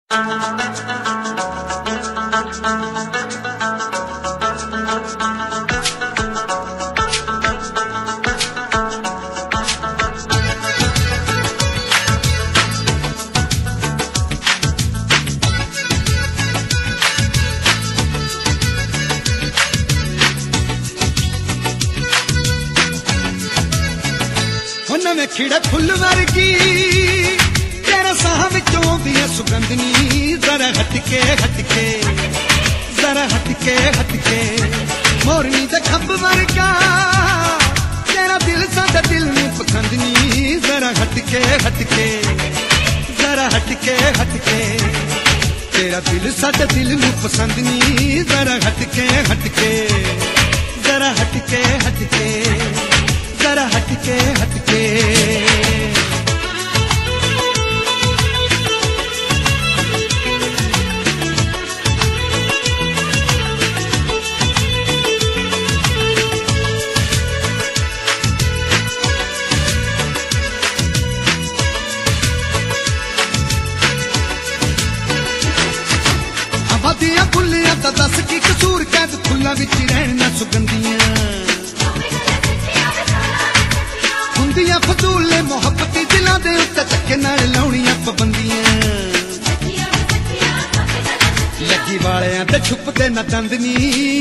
नवे खिड़े फुल वर्गी तेरा साह विचों आउंदी है सुगंधनी। जरा हटके हटके जरा हटके हटके मोरनी दे खंभ वर्गा तेरा दिल साडा दिल नूं पसंद नी। जरा हटके हटके जरा हटके हटके तेरा दिल साडा दिल नूं पसंद नी। जरा हटके हटके जरा हटके हटके जरा हटके हटके आबादियां फुल्लियां दा दस की कसूर कैद फुल्लां विच रहना सुगंधियां फजूल ने मोहब्बती दिलों के उत्ते धक्के नाल लाउणियां पाबंदियां। लगी वालियां ते छुपते न दंदनी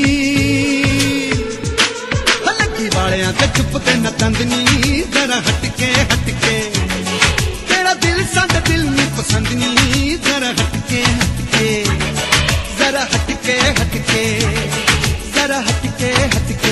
लगी वालियां ते छुपते न दंदनी। जरा हटके हटके तेरा दिल साडा दिल नूं पसंद नी। जरा हटके हटके जरा हटके हटके जरा हटके हटके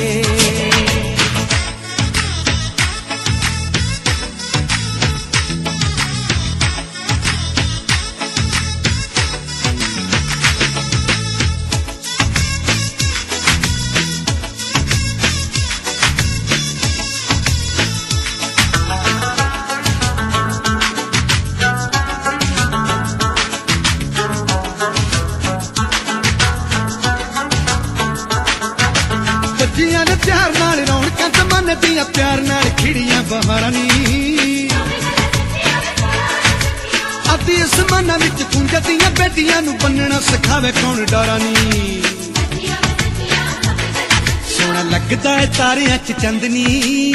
ने प्यार नाल रौनकां जमाने दियां प्यार नाल खिड़ियां बहारां नी। अद्धी आसमानां विच गूंजदियां बेटियां नूं बन्नना सिखावे कौन डरा नी। सोहना लगदा है तारियां च चंदनी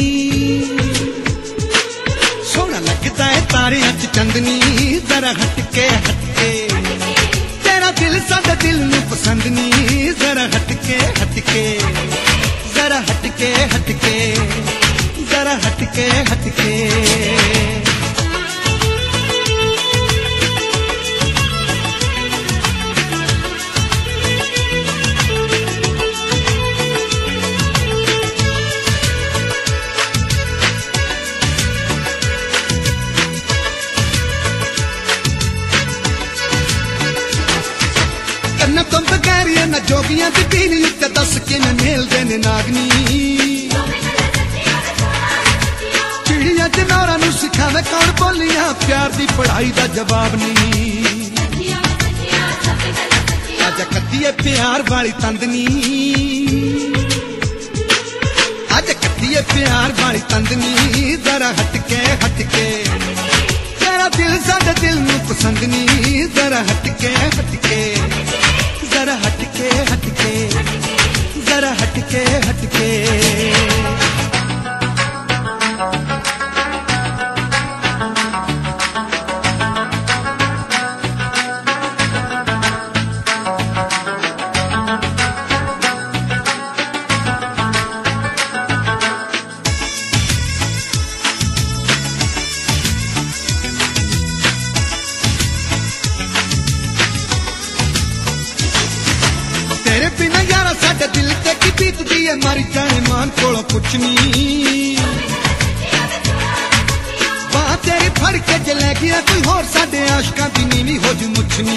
सोहना लगदा है तारियां च चंदनी। जरा हटके हटके तेरा दिल साडा दिल नूं पसंद नी। जरा हटके हटके जरा हटके हटके जरा हटके हटके कन्ना तो बगैरिया न जोगियां दी पीली उत्ते दस के न नेल देने नागनी। चिड़िया जनौरा नूं सिखावे कौन बोलियां प्यार दी पढ़ाई दा जवाब नहीं। आजा कत्तीए प्यार वाली तंदनी आजा कत्तीए प्यार वाली तंदनी। जरा हटके हटके तेरा दिल साडा दिल नूं पसंद नी। जरा हटके हटके जरा हटके हटके जरा हटके हटके तेरे बिना यारा साडे दिल ते की बीतदी है मर जाने मान कोलों पुछनी। बाह तेरी फड़ के जे लै गया कोई होर साडे आशकां दी नीवी हो जू मुछनी।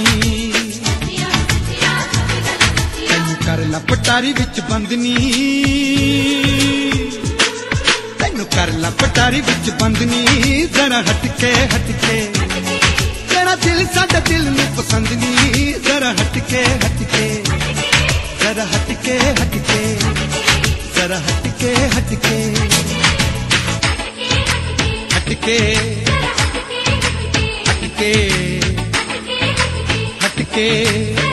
तैनू कर ला पटारी विच बंदनी तैनू कर ला पटारी विच बंदनी। जरा हटके हटके तेरा दिल साडा दिल नूं पसंद नी। जरा हटके हटके जरा हटके हटके जरा हटके हटके हटके हटके के